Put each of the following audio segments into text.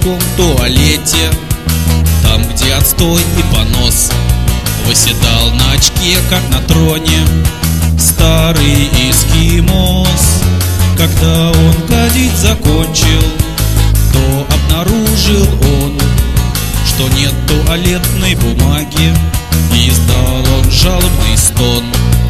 городском туалете, там, где отстой и понос, восседал на очке, как на троне, старый эскимос. Когда он гадить закончил, то обнаружил он, что нет туалетной бумаги, и издал он жалобный стон.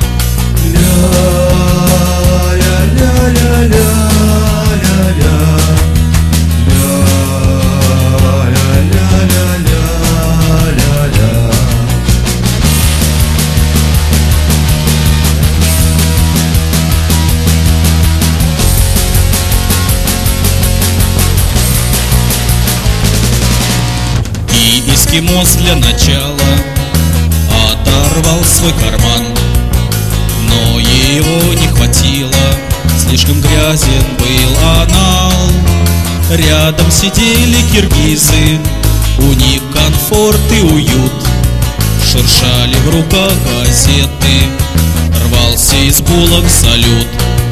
И эскимос для начала оторвал свой карман, но его не хватило, слишком грязен был анал. Рядом сидели киргизы, у них комфорт и уют, шуршали в руках газеты, рвался из булок салют.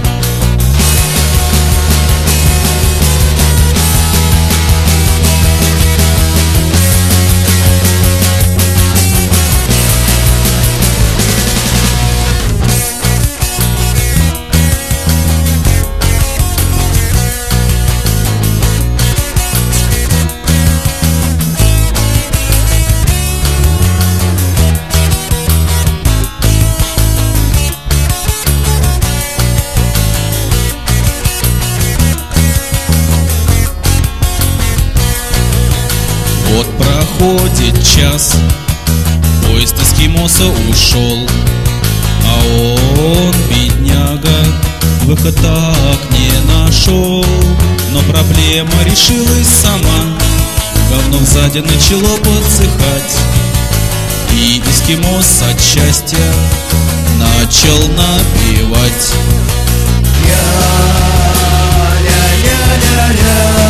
Вот проходит час, поезд эскимоса ушел, а он, бедняга, выход так не нашел. Но проблема решилась сама, говно сзади начало подсыхать, и эскимос от счастья начал напевать. Ля-ля-ля-ля-ля.